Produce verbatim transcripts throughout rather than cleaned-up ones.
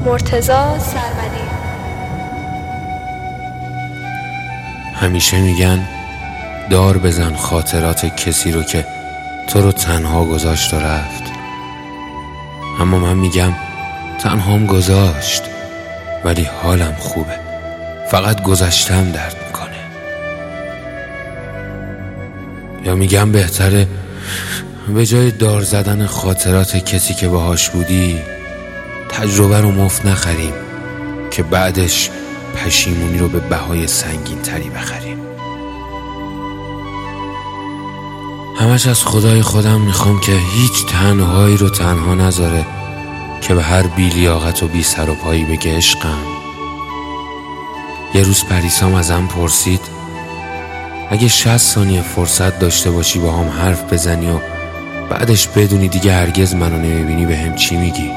مرتضی سرمدی. همیشه میگن دار بزن خاطرات کسی رو که تو رو تنها گذاشت و رفت، اما من میگم تنهام گذاشت ولی حالم خوبه، فقط گذشتم درد میکنه. یا میگم بهتره به جای دار زدن خاطرات کسی که باهاش بودی تجربه رو مفت نخریم که بعدش پشیمونی رو به بهای سنگین تری بخریم. همش از خدای خودم میخوام که هیچ تنهایی رو تنها نذاره که به هر بی لیاقت و بی سر و پایی بگه عشقم. یه روز پریسام ازم پرسید اگه شصت ثانیه فرصت داشته باشی با هم حرف بزنی و بعدش بدونی دیگه هرگز منو نمیبینی به هم چی میگی؟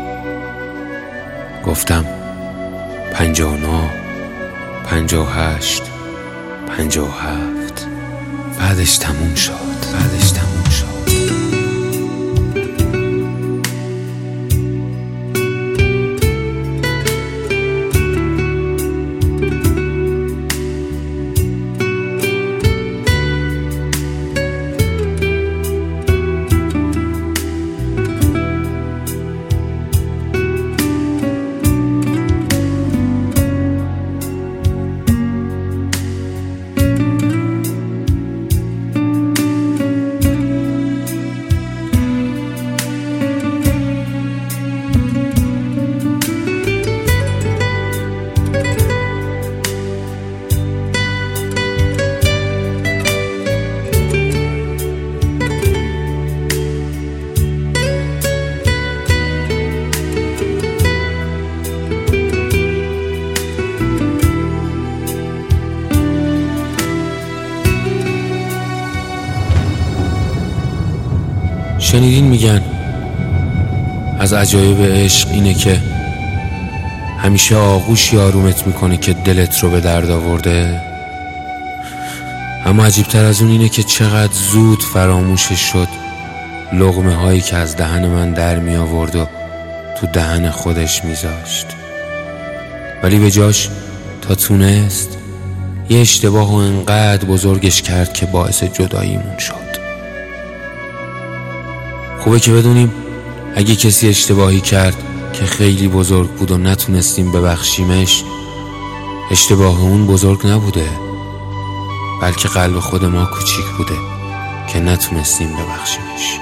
گفتم پنجاه و نه، پنجاه و هشت، پنجاه و هفت. بعدش تموم شد، بعدش تموم شد. شنیدین میگن از عجایب عشق اینه که همیشه آغوش آرومت میکنه که دلت رو به درد آورده، اما عجیبتر از اون اینه که چقدر زود فراموشش شد لقمه هایی که از دهن من در می آورد و تو دهن خودش میذاشت، ولی به جاش تا تونست یه اشتباه و انقدر بزرگش کرد که باعث جداییمون شد. خوبه که بدونیم اگه کسی اشتباهی کرد که خیلی بزرگ بود و نتونستیم ببخشیمش، اشتباه اون بزرگ نبوده، بلکه قلب خود ما کوچیک بوده که نتونستیم ببخشیمش.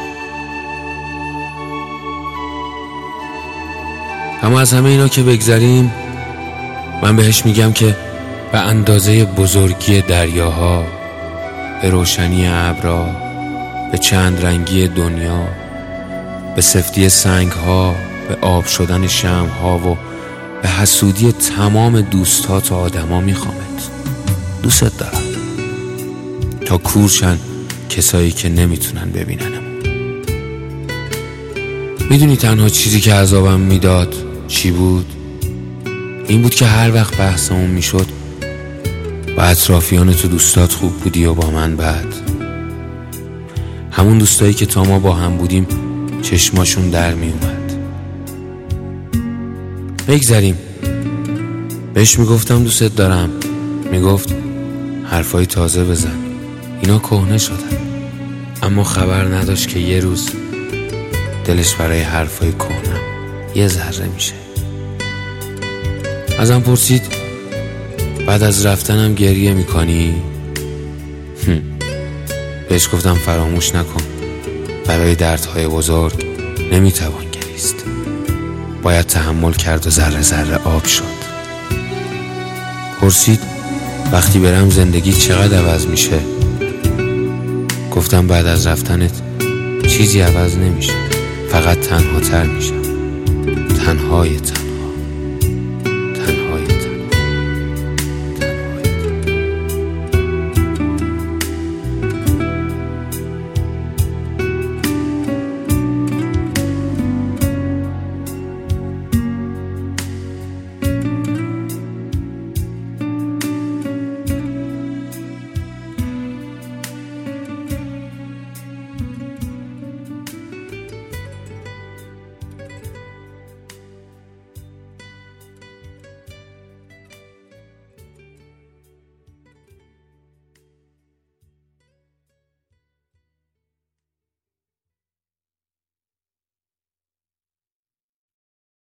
اما از همه اینا که بگذریم، من بهش میگم که به اندازه بزرگی دریاها، به روشنی ابرها، به چند رنگی دنیا، به سفتی سنگ ها، به آب شدن شمع ها و به حسودی تمام دوستات و آدما میخوامت. دوست دارم تا کورشن کسایی که نمیتونن ببیننم. میدونی تنها چیزی که عذابم میداد چی بود؟ این بود که هر وقت بحثمون میشد با اطرافیان تو دوستات خوب بودی و با من بد. همون دوستایی که تا ما با هم بودیم چشماشون در می اومد. بگذاریم. بهش میگفتم دوست دارم، میگفت حرفای تازه بزن، اینا کهنه شدن. اما خبر نداشت که یه روز دلش برای حرفای کهنه یه ذره میشه. ازم پرسید بعد از رفتنم گریه میکنی؟ بهش گفتم فراموش نکن، برای دردهای بزرگ نمیتوان گریست، باید تحمل کرد و ذره ذره آب شد. پرسید وقتی برم زندگی چقدر عوض میشه؟ گفتم بعد از رفتنت چیزی عوض نمیشه، فقط تنها تر میشم، تنهایتم.